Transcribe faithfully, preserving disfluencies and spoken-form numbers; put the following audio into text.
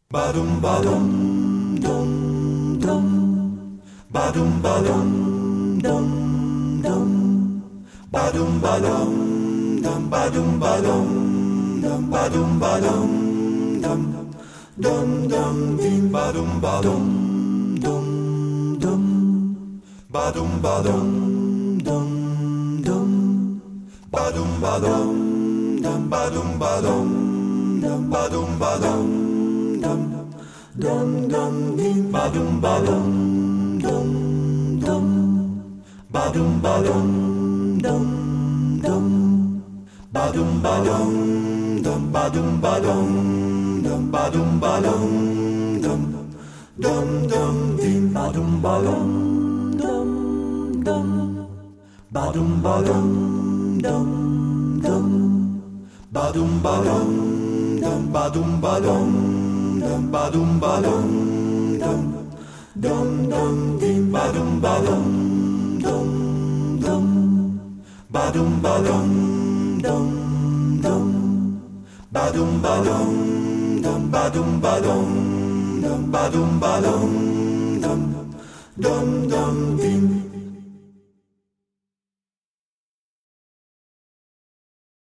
Badum badum dum dum. Badum badum dum dum. Badum badum dum badum badum dum badum badum dum dum dum dim badum badum dum dum. Badum badum dum dum. Badum badum dum badum badum dum badum badum dum dum dum dim badum badum dum dum. Badum badum dum dum. Badum badum dum badum badum dum badum badum dum dum dum dim badum badum dum dum. Badum badum dum dum. Badum badum dum badum badum dum badum badum dum dum dum dim badum badum dum dum. Badum badum dum dum. Badum badum dum badum badum dum badum badum dum dum dum dim